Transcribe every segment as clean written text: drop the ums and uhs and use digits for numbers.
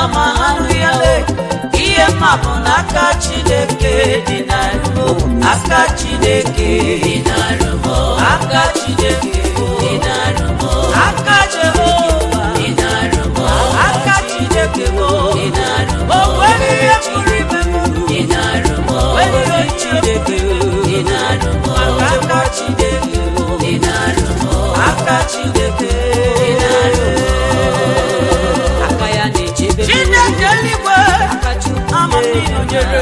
ma ha nụ ya le ihe mma bụ n'aka Chineke dị n'arụ aka Chineke dị n'arụ aka Chineke dị n'arụ aka Jehova dị n'arụ aka Chineke dị n'arụ o nwere ihe pụrụ ime m dị n'arụ nwere Chineke dị n'arụ aka Chineke dị n'arụ aka Chineke dị n'arụ aka ya na-echebe Chineke eluigwe amamihe nyere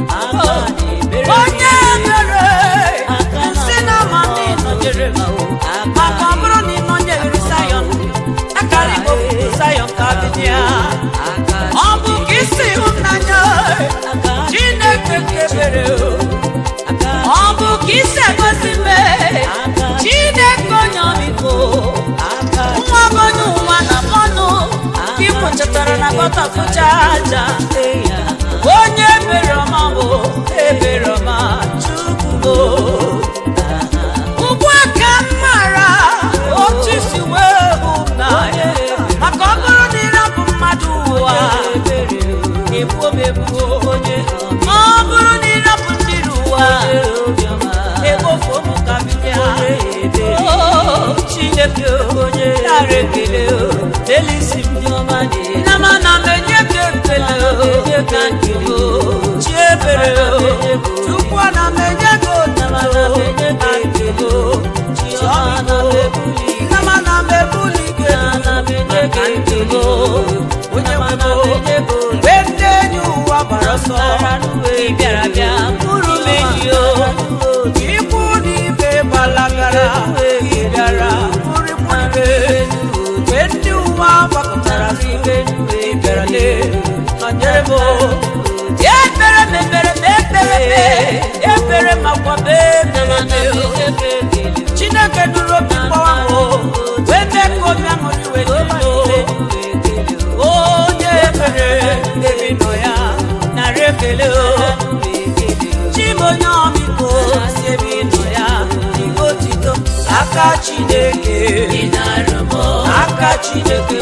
onye mere si na amamihe nyere maka ọ bụrụ na ị nọnyere Zion akara Igbo Zion ka bịa ọ bụ ka isi ịhụnanya Chineke kebere ọ bụ ka isi egosi mme Chineke onye ọmịiko nwa onye ụwa na mmanụ ka ị kwụchatara na gọtafụcha aja onye ebere ọma bụ ebere ọma Chukwu ugbu a ka m mara otu isi wee hụ na maka ọ bụrụ na ịrapụ mmadụ ụwa ebuo m ebuo onye ọ bụrụ na ịrapụ ndị ụwa egbofu m ka m bịa Chineke onye nara ekele delisi m dị ọma na mana m enye gị ekele ka nkiri chi ebere Chukwu na m enye gị otito ka nkiri chi ọma na mana m ebuli gị ka nkiri onye nwere mgbe ndị enyi ụwa gbara ọsọ ị bịara bịa mkpụrụ m enyi ikwu n'ibe gbalagara ị bịara mkpụrụ ibe mgbe ndị ụwa gbakọtara n'ibe ị bịara nọnyere m ekpere makwa Chineke nụrụ obi mgbawa m wee mee ka obi aṅụrị wee onye ekpere ebe nọ ya narị ekele Chibonye ọmịiko si ebe nọ ya n'ime otito aka Chineke aka Chineke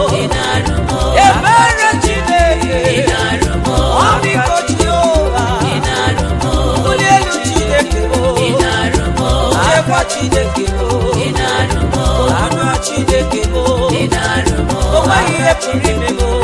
ebere Chineke ọmịiko Jehova ụlọ elu Chineke chekwa Chineke anụ Chineke o nweghị ihe pụrụ ime